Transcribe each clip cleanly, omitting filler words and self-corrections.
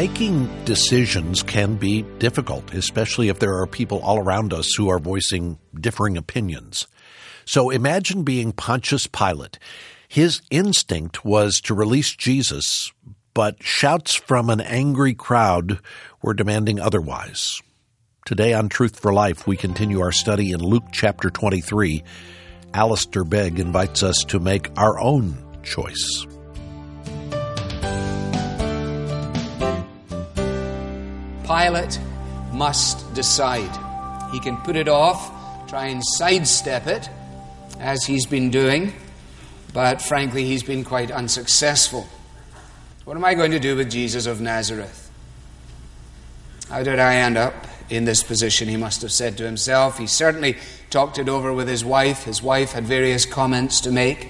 Making decisions can be difficult, especially if there are people all around us who are voicing differing opinions. So imagine being Pontius Pilate. His instinct was to release Jesus, but shouts from an angry crowd were demanding otherwise. Today on Truth for Life, we continue our study in Luke chapter 23. Alistair Begg invites us to make our own choice. Pilate must decide. He can put it off, try and sidestep it, as he's been doing, but frankly, he's been quite unsuccessful. What am I going to do with Jesus of Nazareth? How did I end up in this position, he must have said to himself. He certainly talked it over with his wife. His wife had various comments to make.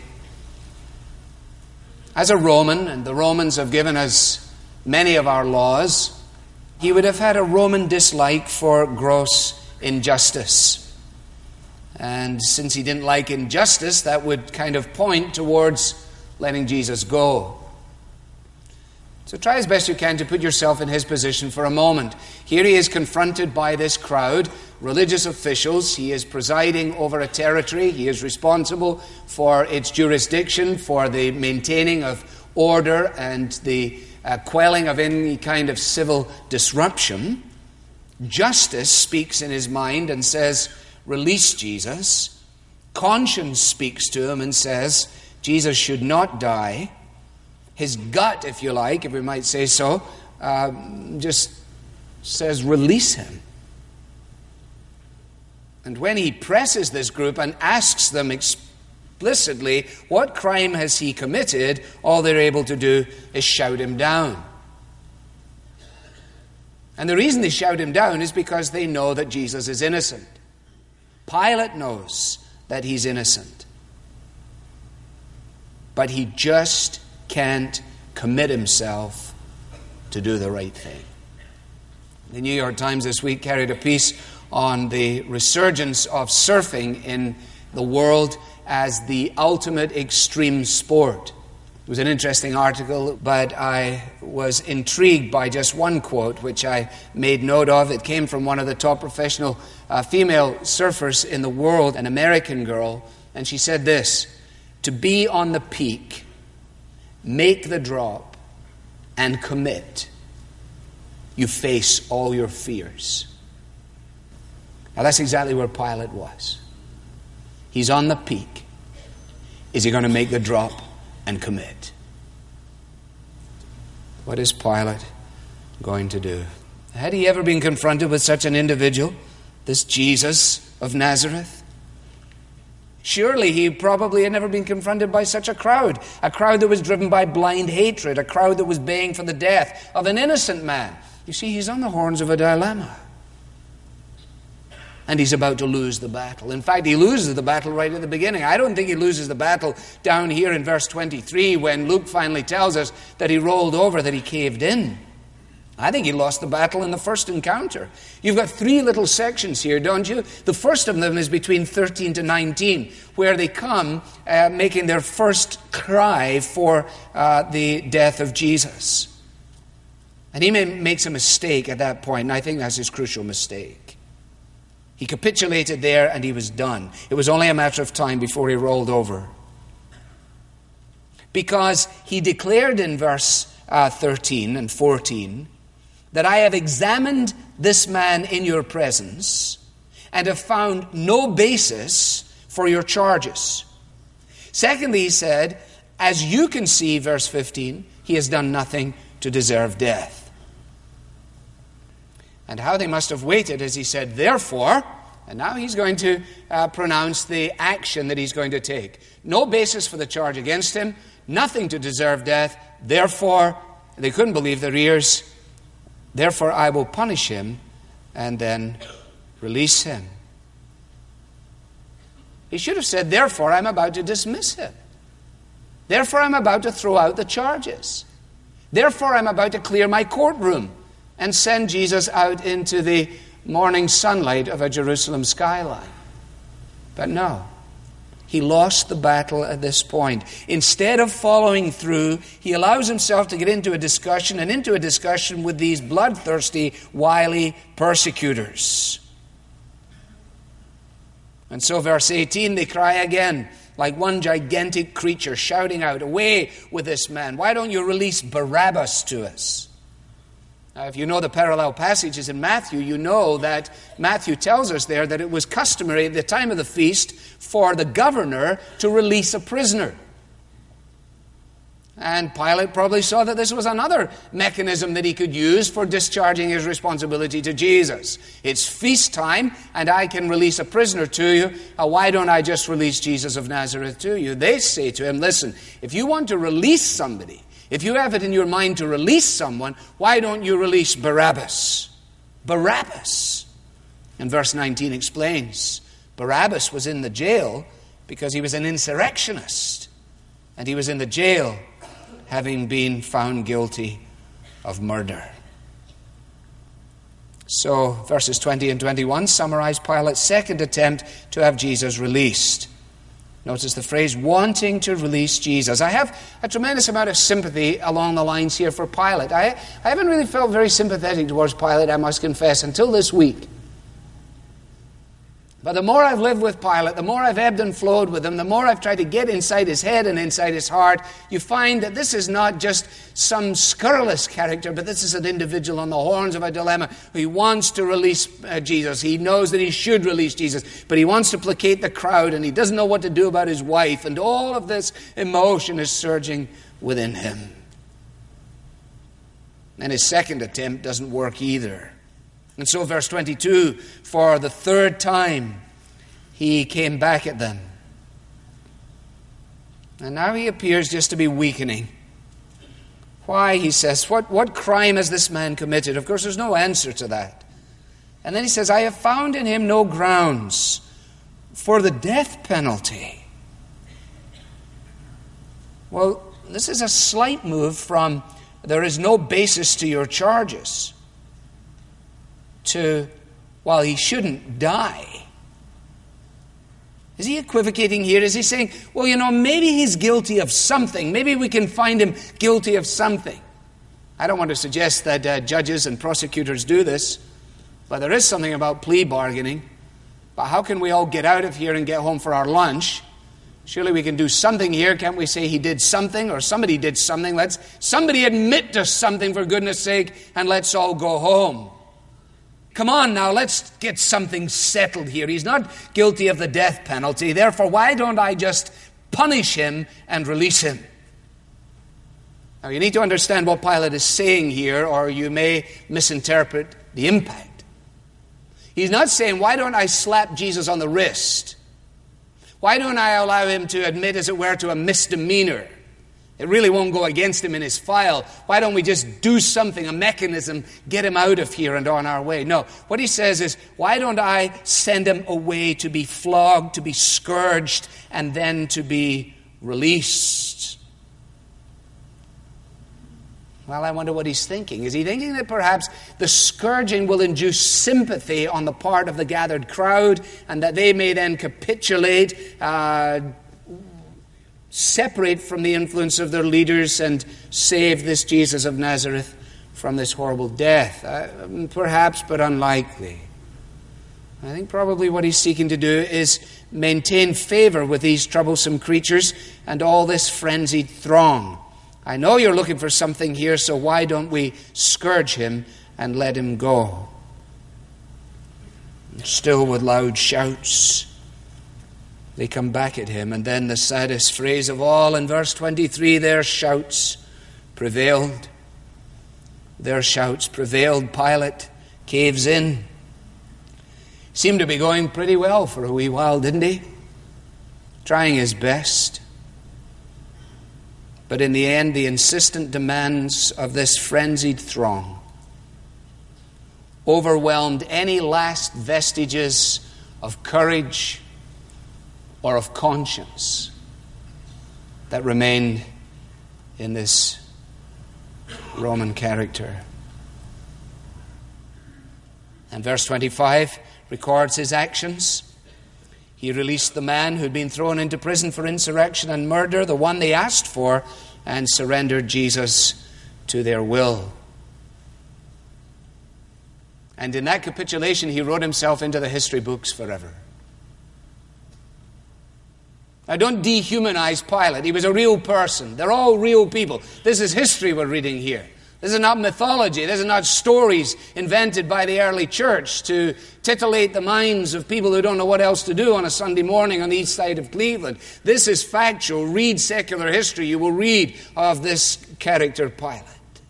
As a Roman, and the Romans have given us many of our laws, he would have had a Roman dislike for gross injustice. And since he didn't like injustice, that would kind of point towards letting Jesus go. So try as best you can to put yourself in his position for a moment. Here he is confronted by this crowd, religious officials. He is presiding over a territory. He is responsible for its jurisdiction, for the maintaining of order and the quelling of any kind of civil disruption. Justice speaks in his mind and says, release Jesus. Conscience speaks to him and says, Jesus should not die. His gut, if you like, if we might say so, just says, release him. And when he presses this group and asks them explicitly, what crime has he committed? All they're able to do is shout him down. And the reason they shout him down is because they know that Jesus is innocent. Pilate knows that he's innocent. But he just can't commit himself to do the right thing. The New York Times this week carried a piece on the resurgence of surfing in the world as the ultimate extreme sport. It was an interesting article, but I was intrigued by just one quote, which I made note of. It came from one of the top professional female surfers in the world, an American girl, and she said this: to be on the peak, make the drop, and commit, you face all your fears. Now that's exactly where Pilate was. He's on the peak. Is he going to make the drop and commit? What is Pilate going to do? Had he ever been confronted with such an individual, this Jesus of Nazareth? Surely he probably had never been confronted by such a crowd that was driven by blind hatred, a crowd that was baying for the death of an innocent man. You see, he's on the horns of a dilemma. And he's about to lose the battle. In fact, he loses the battle right at the beginning. I don't think he loses the battle down here in verse 23 when Luke finally tells us that he rolled over, that he caved in. I think he lost the battle in the first encounter. You've got three little sections here, don't you? The first of them is between 13 to 19, where they come making their first cry for the death of Jesus. And he makes a mistake at that point, and I think that's his crucial mistake. He capitulated there and he was done. It was only a matter of time before he rolled over. Because he declared in verse 13 and 14 that I have examined this man in your presence and have found no basis for your charges. Secondly, he said, as you can see, verse 15, he has done nothing to deserve death. And how they must have waited as he said, therefore, and now he's going to pronounce the action that he's going to take. No basis for the charge against him, nothing to deserve death, therefore, they couldn't believe their ears, therefore I will punish him and then release him. He should have said, therefore I'm about to dismiss him. Therefore I'm about to throw out the charges. Therefore I'm about to clear my courtroom and send Jesus out into the morning sunlight of a Jerusalem skyline. But no, He lost the battle at this point. Instead of following through, he allows himself to get into a discussion with these bloodthirsty, wily persecutors. And so verse 18, they cry again, like one gigantic creature, shouting out, "Away with this man! Why don't you release Barabbas to us?" Now, if you know the parallel passages in Matthew, you know that Matthew tells us there that it was customary at the time of the feast for the governor to release a prisoner. And Pilate probably saw that this was another mechanism that he could use for discharging his responsibility to Jesus. It's feast time, and I can release a prisoner to you. Why don't I just release Jesus of Nazareth to you? They say to him, listen, if you want to release somebody, if you have it in your mind to release someone, why don't you release Barabbas? Barabbas. And verse 19 explains, Barabbas was in the jail because he was an insurrectionist. And he was in the jail having been found guilty of murder. So verses 20 and 21 summarize Pilate's second attempt to have Jesus released. Notice the phrase, wanting to release Jesus. I have a tremendous amount of sympathy along the lines here for Pilate. I haven't really felt very sympathetic towards Pilate, I must confess, until this week. But the more I've lived with Pilate, the more I've ebbed and flowed with him, the more I've tried to get inside his head and inside his heart, you find that this is not just some scurrilous character, but this is an individual on the horns of a dilemma. He wants to release Jesus. He knows that he should release Jesus, but he wants to placate the crowd, and he doesn't know what to do about his wife, and all of this emotion is surging within him. And his second attempt doesn't work either. And so verse 22, for the third time, he came back at them. And now he appears just to be weakening. Why, he says, what crime has this man committed? Of course, there's no answer to that. And then he says, I have found in him no grounds for the death penalty. Well, this is a slight move from there is no basis to your charges to, well, he shouldn't die. Is he equivocating here? Is he saying, well, maybe he's guilty of something. Maybe we can find him guilty of something. I don't want to suggest that judges and prosecutors do this, but there is something about plea bargaining. But how can we all get out of here and get home for our lunch? Surely we can do something here. Can't we say he did something or somebody did something? Let's somebody admit to something, for goodness sake, and let's all go home. Come on now, let's get something settled here. He's not guilty of the death penalty. Therefore, why don't I just punish him and release him? Now, you need to understand what Pilate is saying here, or you may misinterpret the impact. He's not saying, why don't I slap Jesus on the wrist? Why don't I allow him to admit, as it were, to a misdemeanor? It really won't go against him in his file. Why don't we just do something, a mechanism, get him out of here and on our way? No, what he says is, why don't I send him away to be flogged, to be scourged, and then to be released? Well, I wonder what he's thinking. Is he thinking that perhaps the scourging will induce sympathy on the part of the gathered crowd, and that they may then capitulate, separate from the influence of their leaders and save this Jesus of Nazareth from this horrible death? Perhaps, but unlikely. I think probably what he's seeking to do is maintain favor with these troublesome creatures and all this frenzied throng. I know you're looking for something here, so why don't we scourge him and let him go? And still with loud shouts, they come back at him. And then the saddest phrase of all in verse 23, their shouts prevailed. Their shouts prevailed. Pilate caves in. Seemed to be going pretty well for a wee while, didn't he? Trying his best. But in the end, the insistent demands of this frenzied throng overwhelmed any last vestiges of courage or of conscience that remained in this Roman character. And verse 25 records his actions. He released the man who'd been thrown into prison for insurrection and murder, the one they asked for, and surrendered Jesus to their will. And in that capitulation, he wrote himself into the history books forever. Now, don't dehumanize Pilate. He was a real person. They're all real people. This is history we're reading here. This is not mythology. This is not stories invented by the early church to titillate the minds of people who don't know what else to do on a Sunday morning on the east side of Cleveland. This is factual. Read secular history. You will read of this character, Pilate.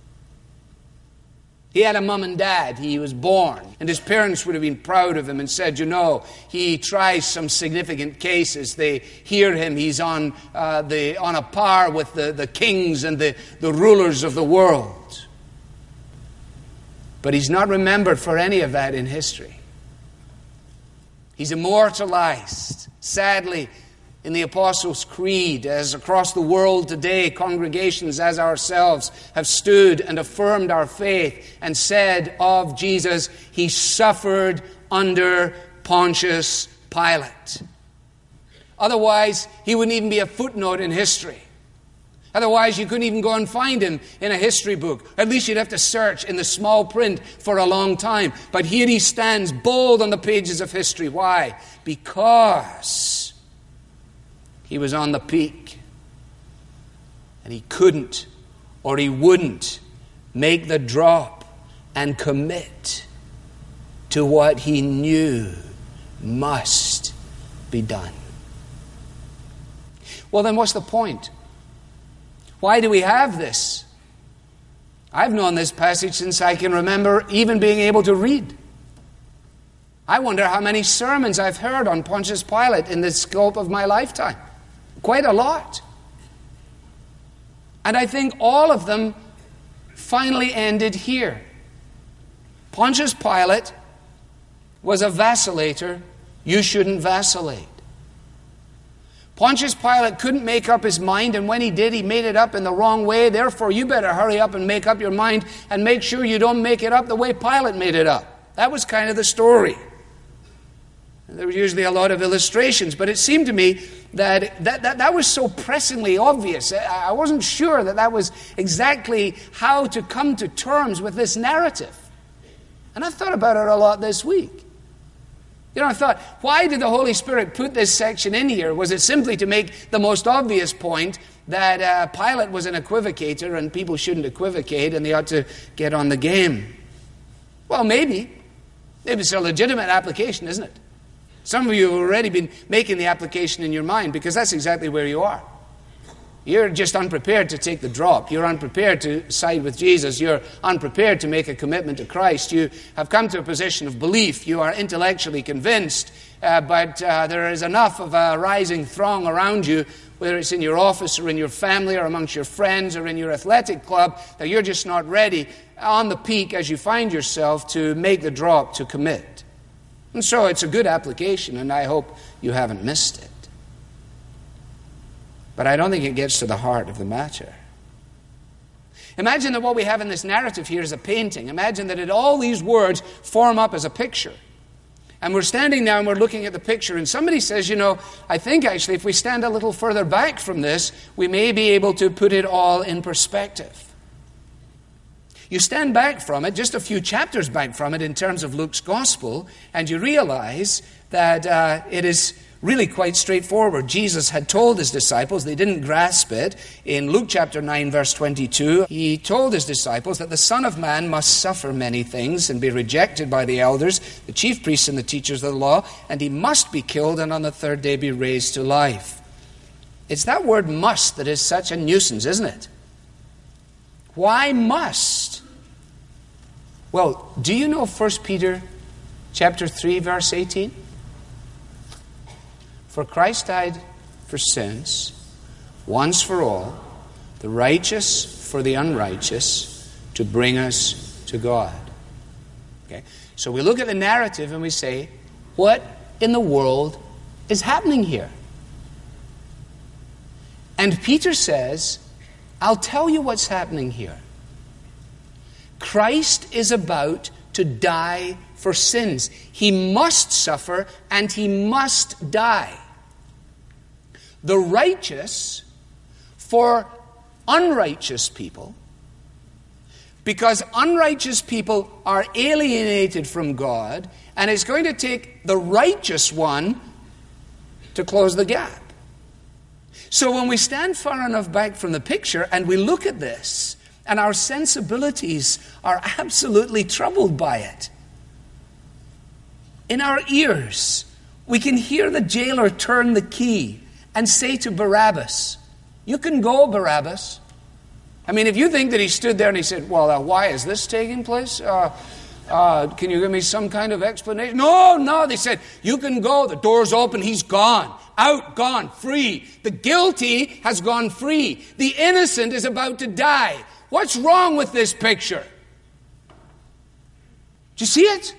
He had a mom and dad. He was born. And his parents would have been proud of him and said, he tries some significant cases. They hear him. He's on a par with the kings and the rulers of the world. But he's not remembered for any of that in history. He's immortalized, sadly, in the Apostles' Creed, as across the world today, congregations as ourselves have stood and affirmed our faith and said of Jesus, he suffered under Pontius Pilate. Otherwise, he wouldn't even be a footnote in history. Otherwise, you couldn't even go and find him in a history book. At least you'd have to search in the small print for a long time. But here he stands bold on the pages of history. Why? Because he was on the peak. And he couldn't or he wouldn't make the drop and commit to what he knew must be done. Well, then what's the point? Why do we have this? I've known this passage since I can remember even being able to read. I wonder how many sermons I've heard on Pontius Pilate in the scope of my lifetime. Quite a lot. And I think all of them finally ended here. Pontius Pilate was a vacillator. You shouldn't vacillate. Pontius Pilate couldn't make up his mind, and when he did, he made it up in the wrong way. Therefore, you better hurry up and make up your mind and make sure you don't make it up the way Pilate made it up. That was kind of the story. There were usually a lot of illustrations, but it seemed to me that was so pressingly obvious. I wasn't sure that was exactly how to come to terms with this narrative. And I've thought about it a lot this week. I thought, why did the Holy Spirit put this section in here? Was it simply to make the most obvious point that Pilate was an equivocator and people shouldn't equivocate and they ought to get on the game? Well, maybe. Maybe it's a legitimate application, isn't it? Some of you have already been making the application in your mind because that's exactly where you are. You're just unprepared to take the drop. You're unprepared to side with Jesus. You're unprepared to make a commitment to Christ. You have come to a position of belief. You are intellectually convinced, but there is enough of a rising throng around you, whether it's in your office or in your family or amongst your friends or in your athletic club, that you're just not ready on the peak as you find yourself to make the drop, to commit. And so it's a good application, and I hope you haven't missed it. But I don't think it gets to the heart of the matter. Imagine that what we have in this narrative here is a painting. Imagine that all these words form up as a picture. And we're standing now and we're looking at the picture, and somebody says, I think actually if we stand a little further back from this, we may be able to put it all in perspective. You stand back from it, just a few chapters back from it in terms of Luke's gospel, and you realize that it is really quite straightforward. Jesus had told his disciples, they didn't grasp it. In Luke chapter 9, verse 22, he told his disciples that the Son of Man must suffer many things and be rejected by the elders, the chief priests and the teachers of the law, and he must be killed and on the third day be raised to life. It's that word must that is such a nuisance, isn't it? Why must? Well, do you know 1 Peter chapter 3, verse 18? For Christ died for sins, once for all, the righteous for the unrighteous, to bring us to God. Okay? So we look at the narrative and we say, what in the world is happening here? And Peter says, I'll tell you what's happening here. Christ is about to die for sins. He must suffer and he must die. The righteous for unrighteous people, because unrighteous people are alienated from God, and it's going to take the righteous one to close the gap. So when we stand far enough back from the picture and we look at this, and our sensibilities are absolutely troubled by it, in our ears, we can hear the jailer turn the key and say to Barabbas, "You can go, Barabbas." I mean, if you think that he stood there and he said, "Well, why is this taking place? Can you give me some kind of explanation?" No, they said, "You can go." The door's open, he's gone. Out, gone, free. The guilty has gone free. The innocent is about to die. What's wrong with this picture? Do you see it?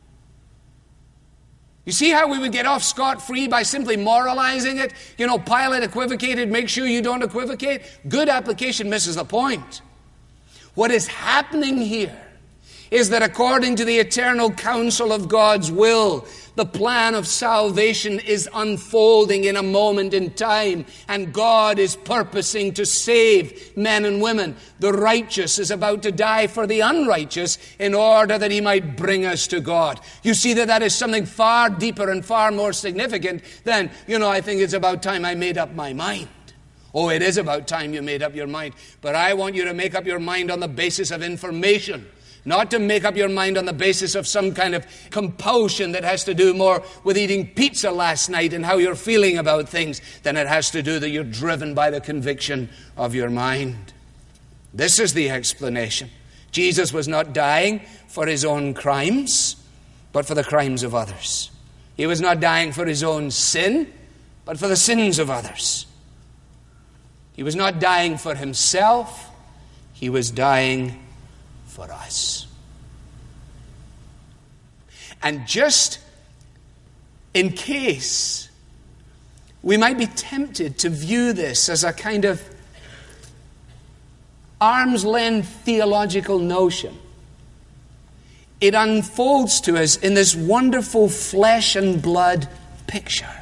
You see how we would get off scot-free by simply moralizing it? You know, Pilate equivocated, make sure you don't equivocate. Good application misses the point. What is happening here is that according to the eternal counsel of God's will, the plan of salvation is unfolding in a moment in time, and God is purposing to save men and women. The righteous is about to die for the unrighteous in order that he might bring us to God. You see that is something far deeper and far more significant than, I think it's about time I made up my mind. Oh, it is about time you made up your mind, but I want you to make up your mind on the basis of information. Not to make up your mind on the basis of some kind of compulsion that has to do more with eating pizza last night and how you're feeling about things than it has to do that you're driven by the conviction of your mind. This is the explanation. Jesus was not dying for his own crimes, but for the crimes of others. He was not dying for his own sin, but for the sins of others. He was not dying for himself. He was dying for us. And just in case we might be tempted to view this as a kind of arm's length theological notion, it unfolds to us in this wonderful flesh and blood picture.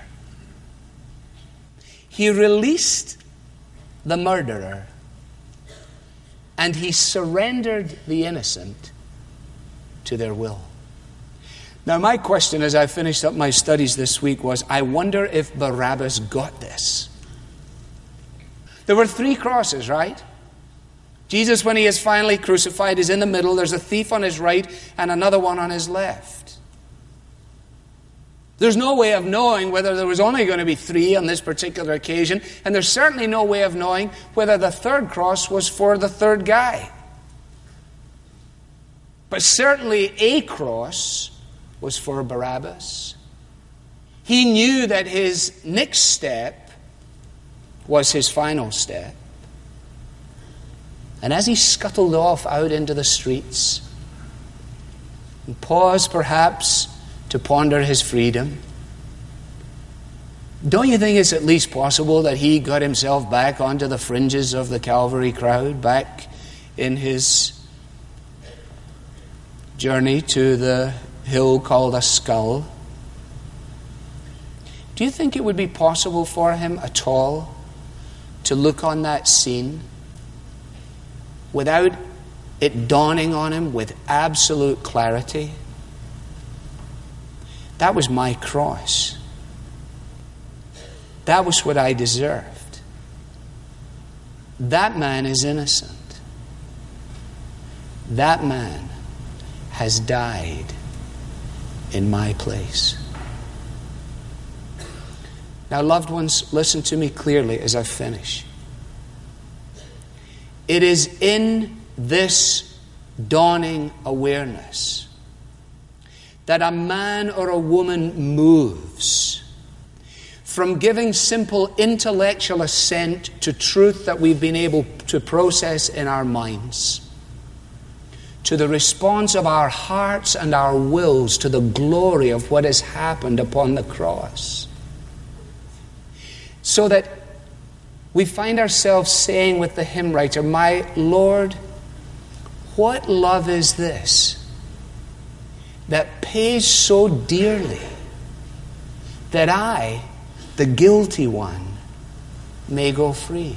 He released the murderer, and he surrendered the innocent to their will. Now, my question as I finished up my studies this week was, I wonder if Barabbas got this. There were 3 crosses, right? Jesus, when he is finally crucified, is in the middle. There's a thief on his right and another one on his left. There's no way of knowing whether there was only going to be 3 on this particular occasion, and there's certainly no way of knowing whether the 3rd cross was for the 3rd guy. But certainly a cross was for Barabbas. He knew that his next step was his final step. And as he scuttled off out into the streets and paused perhaps to ponder his freedom, don't you think it's at least possible that he got himself back onto the fringes of the Calvary crowd, back in his journey to the hill called a skull? Do you think it would be possible for him at all to look on that scene without it dawning on him with absolute clarity? That was my cross. That was what I deserved. That man is innocent. That man has died in my place. Now, loved ones, listen to me clearly as I finish. It is in this dawning awareness that a man or a woman moves from giving simple intellectual assent to truth that we've been able to process in our minds, to the response of our hearts and our wills to the glory of what has happened upon the cross. So that we find ourselves saying with the hymn writer, "My Lord, what love is this that pays so dearly that I, the guilty one, may go free.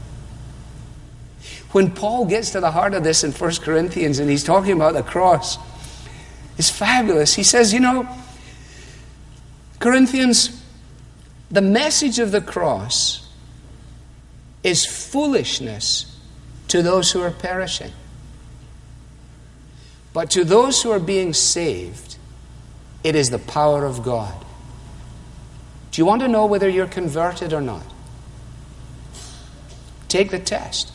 When Paul gets to the heart of this in 1 Corinthians and he's talking about the cross, it's fabulous. He says, Corinthians, the message of the cross is foolishness to those who are perishing. But to those who are being saved, it is the power of God. Do you want to know whether you're converted or not? Take the test.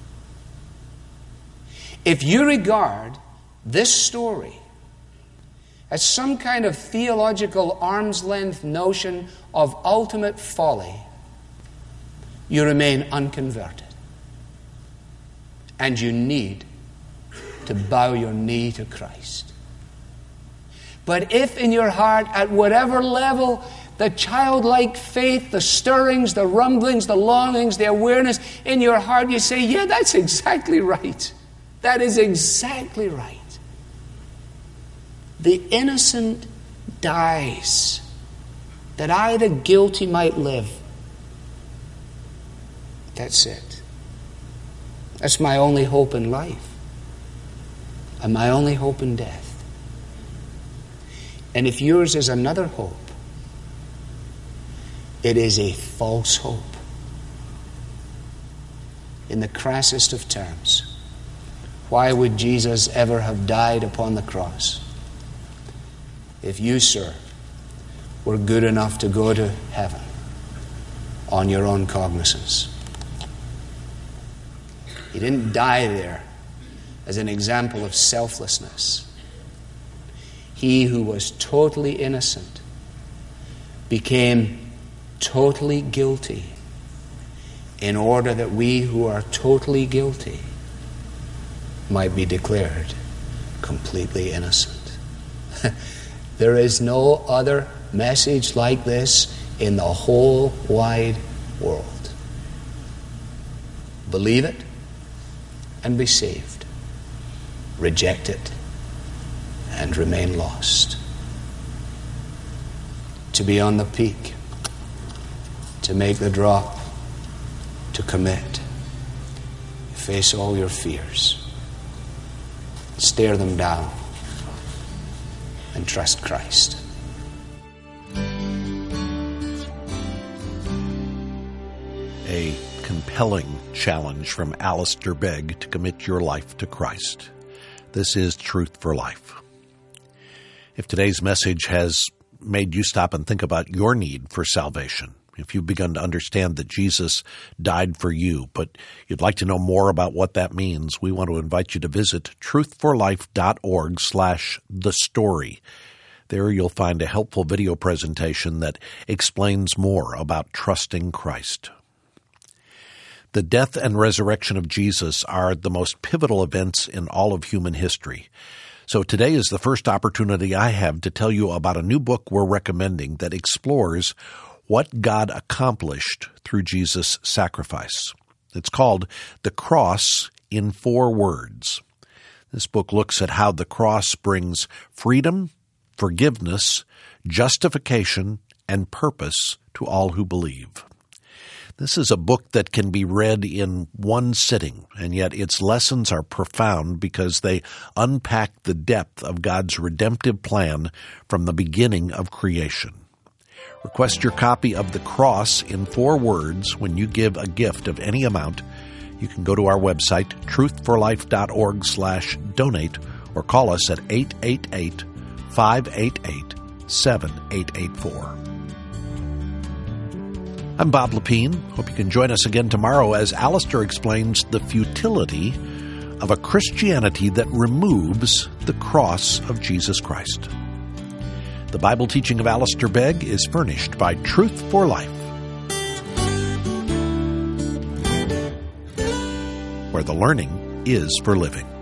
If you regard this story as some kind of theological arm's length notion of ultimate folly, you remain unconverted. And you need to bow your knee to Christ. But if in your heart, at whatever level, the childlike faith, the stirrings, the rumblings, the longings, the awareness in your heart, you say, yeah, that's exactly right. That is exactly right. The innocent dies, that I, the guilty, might live. That's it. That's my only hope in life. And my only hope in death. And if yours is another hope, it is a false hope. In the crassest of terms, why would Jesus ever have died upon the cross? If you, sir, were good enough to go to heaven on your own cognizance. He didn't die there as an example of selflessness. He who was totally innocent became totally guilty in order that we who are totally guilty might be declared completely innocent. There is no other message like this in the whole wide world. Believe it and be saved. Reject it and remain lost. To be on the peak, to make the drop, to commit, face all your fears, stare them down, and trust Christ. A compelling challenge from Alistair Begg to commit your life to Christ. This is Truth for Life. If today's message has made you stop and think about your need for salvation, if you've begun to understand that Jesus died for you, but you'd like to know more about what that means, we want to invite you to visit truthforlife.org/thestory. There you'll find a helpful video presentation that explains more about trusting Christ. The death and resurrection of Jesus are the most pivotal events in all of human history. So today is the first opportunity I have to tell you about a new book we're recommending that explores what God accomplished through Jesus' sacrifice. It's called The Cross in 4 Words. This book looks at how the cross brings freedom, forgiveness, justification, and purpose to all who believe. This is a book that can be read in one sitting, and yet its lessons are profound because they unpack the depth of God's redemptive plan from the beginning of creation. Request your copy of The Cross in 4 Words when you give a gift of any amount. You can go to our website, truthforlife.org/donate, or call us at 888-588-7884. I'm Bob Lepine. Hope you can join us again tomorrow as Alistair explains the futility of a Christianity that removes the cross of Jesus Christ. The Bible teaching of Alistair Begg is furnished by Truth for Life, where the learning is for living.